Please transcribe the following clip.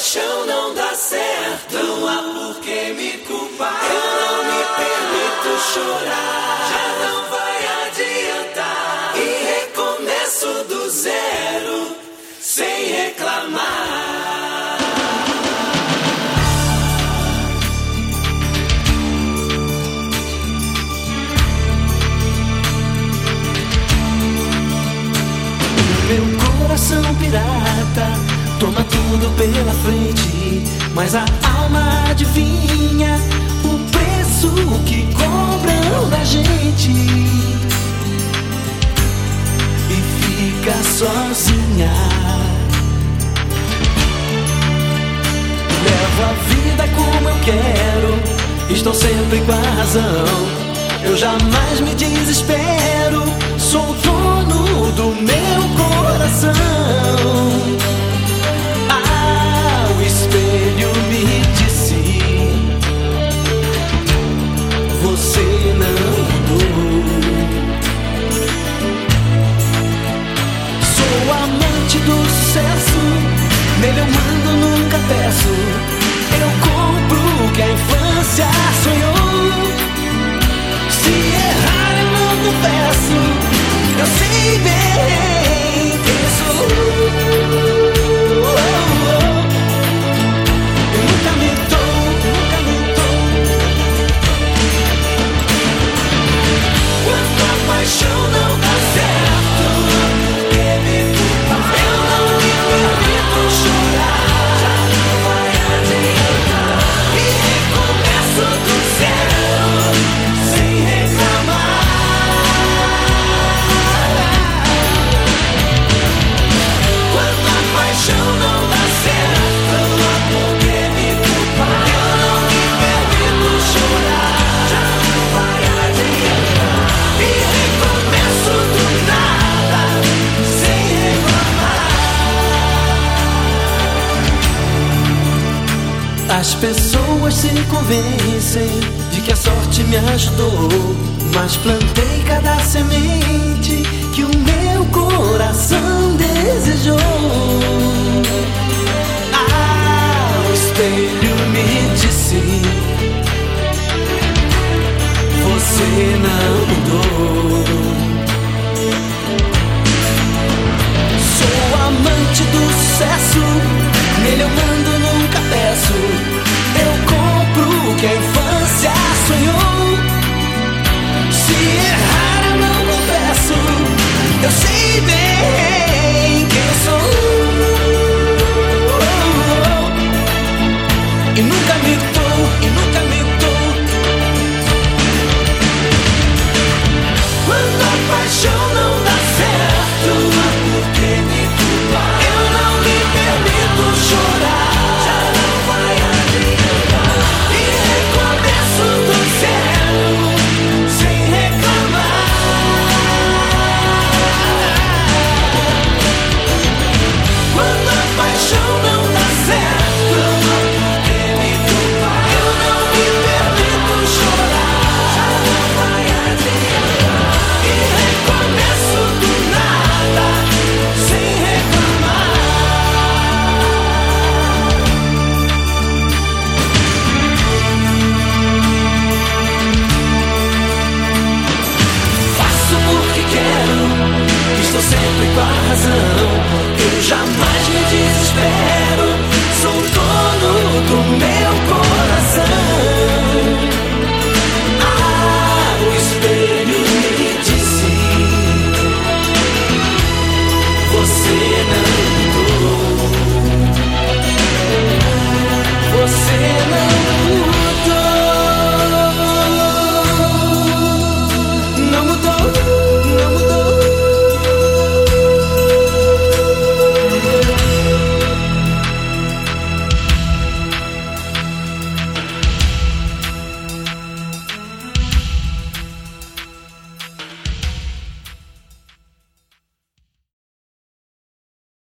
paixão não dá certo, não há por que me culpar. Eu não me permito chorar, já não vai adiantar. E recomeço do zero, sem reclamar. Meu coração pirata toma tudo pela frente, mas a alma adivinha o preço que cobram da gente e fica sozinha. Levo a vida como eu quero, estou sempre com a razão. Eu jamais me desespero, sou o dono do meu coração. Ah, o espelho me disse: você não mudou. Sou amante do sucesso, nele eu mando, nunca peço. Eu compro o que a infância sonhou. Se errar eu não confesso, eu sei bem quem sou. Eu nunca me dou, nunca me dou. Quando a paixão não dá certo, que me culpa. Eu não me permito chorar, já não vai adiantar. E recomeço do zero, sem reclamar. Quando a paixão não dá certo, por que me culpar? Eu não me permito chorar, já não vai adiantar. E recomeço do nada, sem reclamar. As pessoas se convencem de que a sorte me ajudou, mas plantei cada semente que o meu coração desejou. Ah, o espelho me disse: você não mudou. Sou amante do sucesso, nele eu mando, nunca peço. Eu compro o que a infância sonhou. Se errar eu não confesso, eu sei bem quem sou. E nunca me dou, e nunca me dou. Quando a paixão não dá certo, por que me culpar? Eu não me permito chorar, já não vai adiantar. E recomeço do zero, sem reclamar. Quando a paixão não dá certo, por que me culpar? Eu não me permito chorar, já não vai adiantar. E recomeço do nada, sem reclamar. Faço porque quero, estou sempre com a razão. Eu jamais me desespero, sou dono do meu coração. Ah, o espelho me disse: você não mudou. Você não